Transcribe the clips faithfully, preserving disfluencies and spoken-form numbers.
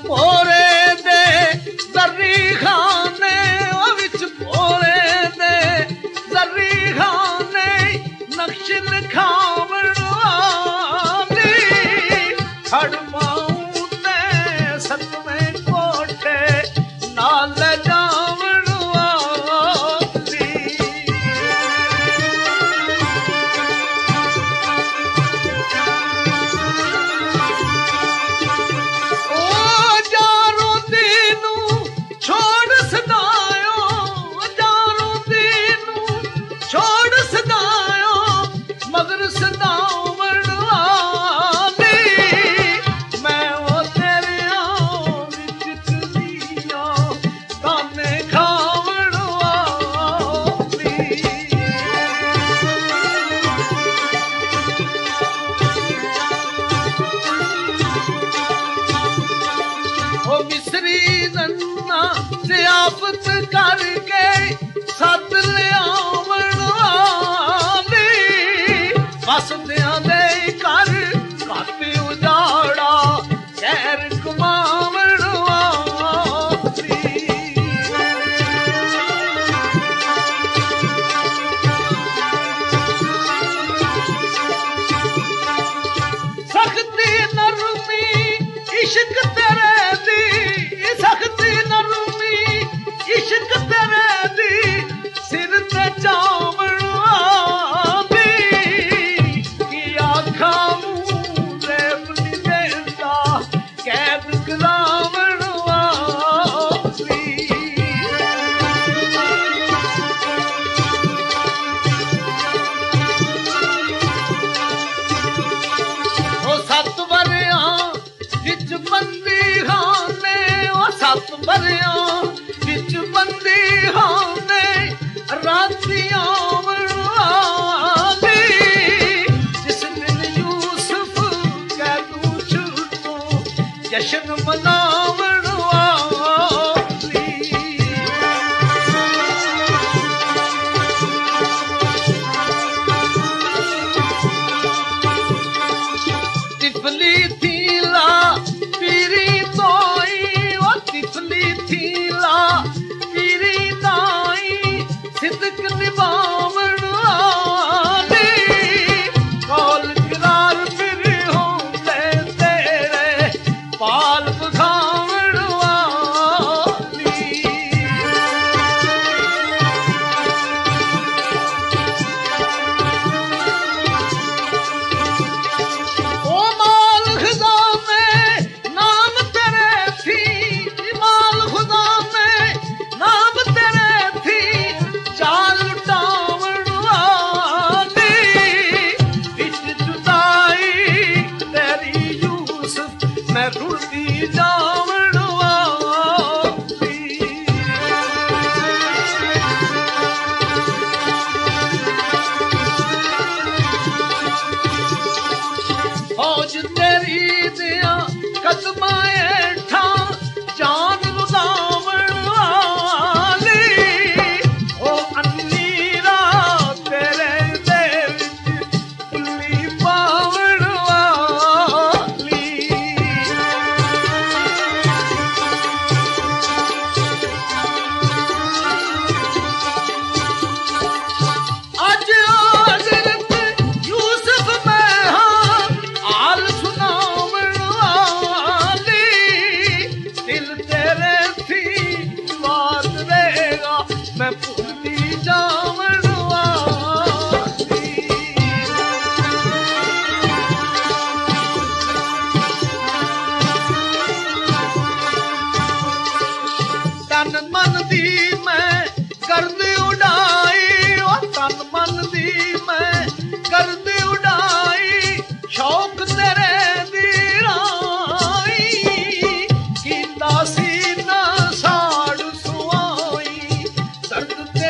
भोरे दे दर्री खाने विच भोरे दे दर्री खाने नक्श लिखावण वाली हड़माऊं ते सतवें कोठे नाल जावण वाली ओ जारो दीनू छोड़ सदायो जारो दीनू छोड़ सदायो मगर सदावण वाली मैं वो तेरे विच कलिया ताने खावण वाली ओ मिसरी नन्ना ज़ियाफत करके सद लियावण वाली वसदियां दे घर घट उजाड़ा शहर घुमावण वाली सख्ती नरमी इश्क तेरे दी सख्ती नरमी इश्क तेरे दी सिर ते चावण वाली की आखा मूरे बनी देंदा कैद करावण वाली ओ सत वरियां विच बंदी खाने ओ सत वरियां विच बंदी खाने राती आवण वाली जिस दिन यूसुफ कैदू छुटो जश्न मनावण वाली तिफली थीला पीरी तोई ओ तिफली थीला पीरी ताई सिदक निभावण वाली कौल करार फिर होंदे तेरे पाल बखावण वाली ओ माल खुदा में नाम तेरे थी माल खुदा में नाम तेरे थी चाल लुटावण वाली विच जुदाई तेरी यूसुफ मैं रुलदी जावण वाली फौज तेरी दिया कदमां हेठा जान लुटावण वाली ओ अनीरा तेरे दे विच फुल्ली पावण वाली अज हज़रत यूसुफ मैं हां हाल सुनावण वाली दिल तेरे थी बात रहेगा मैं भूलती जावण वाली तन मन दी मैं गर्द उड़ाई ओ तन मन दी मैं गर्द उड़ाई शौक तेरे दी राई कीता सी ना साड़ सुआई दर्द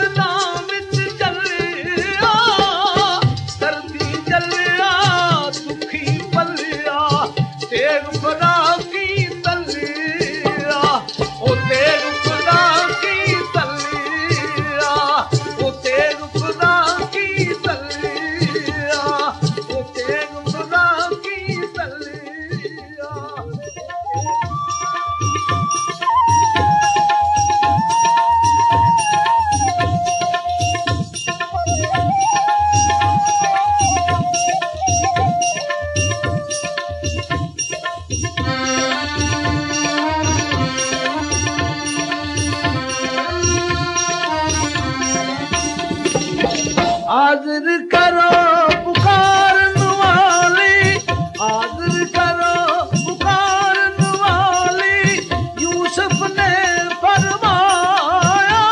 ਬਦਲਾਂ ਵਿੱਚ ਚੱਲਿਆ, ਦਰਦੀ ਚੱਲਿਆ ਦੁਖੀ ਪੱਲਿਆ, ਤੇਗ ਖੁਦਾ ਕੀ ਤੱਲਿਆ, ਉਹ ਤੇਗ ਖੁਦਾ ਕੀ ਤੱਲਿਆ, ਉਹ ਤੇਗ ਖੁਦਾ ਕੀ ਤੱਲਿਆ, ਉਹ ਤੇਗ ਖੁਦਾ ਕੀ ਤੱਲਿਆ। हाजिर करो पुकारन वाले, हाजिर करो पुकारन वाले, यूसुफ ने फरमाया,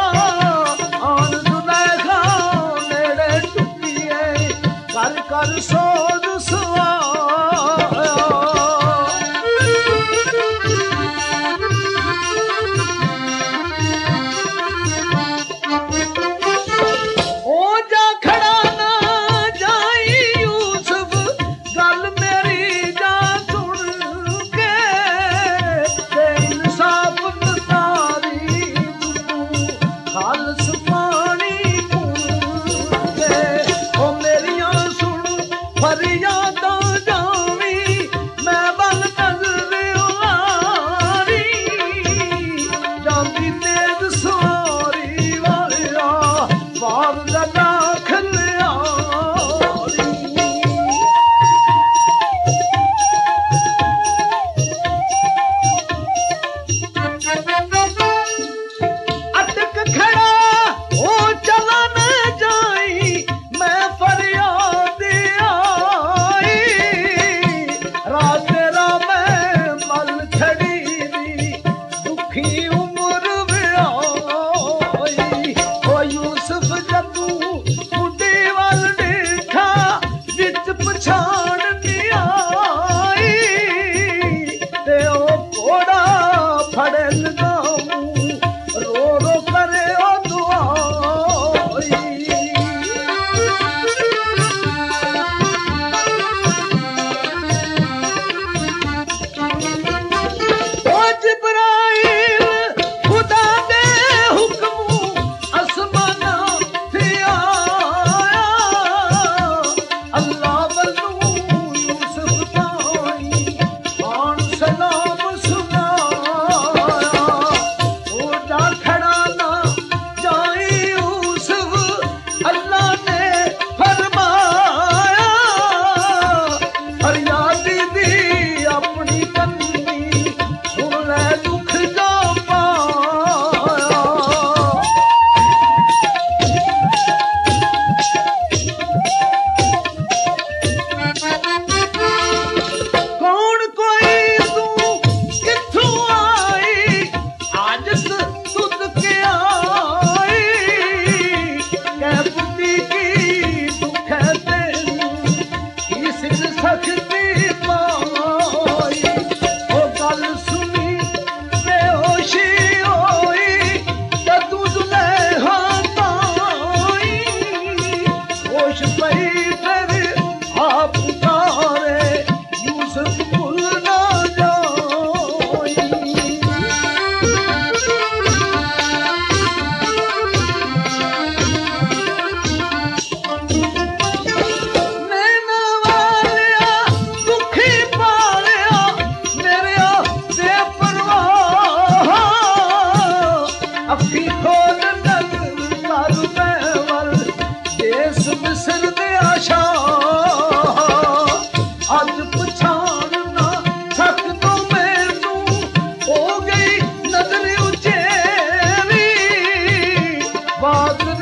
आन जुलैखा नेड़े टुकिए, कर कर सोज सवाया। बात